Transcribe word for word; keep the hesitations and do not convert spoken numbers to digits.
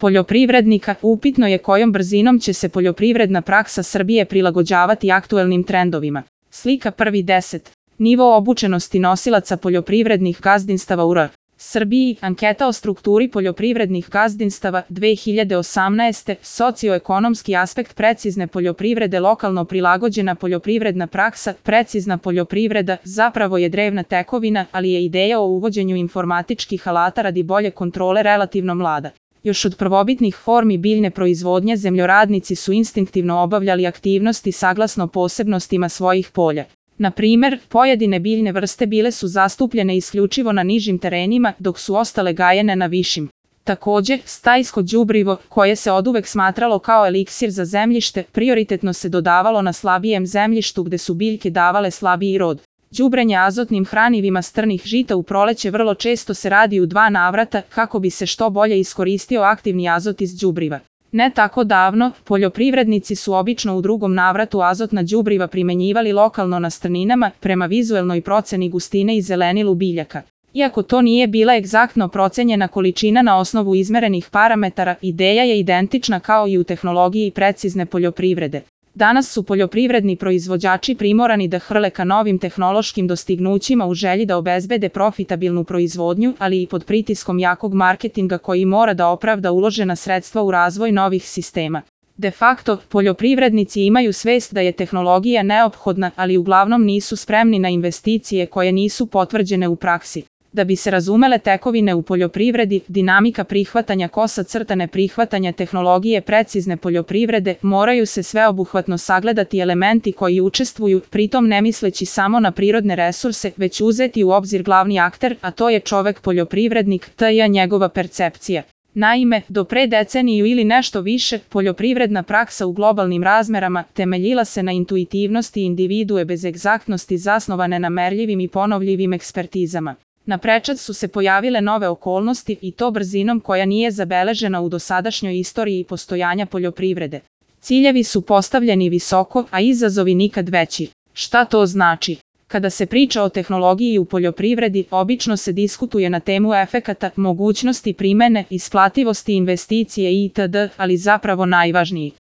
poljoprivrednika, upitno je kojom brzinom će se poljoprivredna praksa Srbije prilagođavati aktuelnim trendovima. Slika prvi deset. Nivo obučenosti nosilaca poljoprivrednih gazdinstava u R. Srbiji, anketa o strukturi poljoprivrednih gazdinstava dve hiljade osamnaeste. Socioekonomski aspekt precizne poljoprivrede. Lokalno prilagođena poljoprivredna praksa. Precizna poljoprivreda zapravo je drevna tekovina, ali je ideja o uvođenju informatičkih alata radi bolje kontrole relativno mlada. Još od prvobitnih formi biljne proizvodnje zemljoradnici su instinktivno obavljali aktivnosti saglasno posebnostima svojih polja. Na primer, pojedine biljne vrste bile su zastupljene isključivo na nižim terenima, dok su ostale gajene na višim. Takođe, stajsko đubrivo, koje se oduvek smatralo kao eliksir za zemljište, prioritetno se dodavalo na slabijem zemljištu gde su biljke davale slabiji rod. Đubrenje azotnim hranivima strnih žita u proleće vrlo često se radi u dva navrata kako bi se što bolje iskoristio aktivni azot iz đubriva. Ne tako davno, poljoprivrednici su obično u drugom navratu azotna đubriva primenjivali lokalno na strninama prema vizuelnoj proceni gustine i zelenilu biljaka. Iako to nije bila egzaktno procenjena količina na osnovu izmerenih parametara, ideja je identična kao i u tehnologiji precizne poljoprivrede. Danas su poljoprivredni proizvođači primorani da hrle ka novim tehnološkim dostignućima u želji da obezbede profitabilnu proizvodnju, ali i pod pritiskom jakog marketinga koji mora da opravda uložena sredstva u razvoj novih sistema. De facto, poljoprivrednici imaju svest da je tehnologija neophodna, ali uglavnom nisu spremni na investicije koje nisu potvrđene u praksi. Da bi se razumele tekovine u poljoprivredi, dinamika prihvatanja kosa crtane prihvatanja tehnologije precizne poljoprivrede, moraju se sveobuhvatno sagledati elementi koji učestvuju, pritom ne misleći samo na prirodne resurse, već uzeti u obzir glavni akter, a to je čovek poljoprivrednik, te je njegova percepcija. Naime, do pre deceniju ili nešto više, poljoprivredna praksa u globalnim razmerama temeljila se na intuitivnosti individue bez egzaktnosti zasnovane na merljivim i ponovljivim ekspertizama. Naprečac su se pojavile nove okolnosti i to brzinom koja nije zabeležena u dosadašnjoj istoriji postojanja poljoprivrede. Ciljevi su postavljeni visoko, a izazovi nikad veći. Šta to znači? Kada se priča o tehnologiji u poljoprivredi, obično se diskutuje na temu efekata, mogućnosti primene, isplativosti investicije itd., ali zapravo najvažniji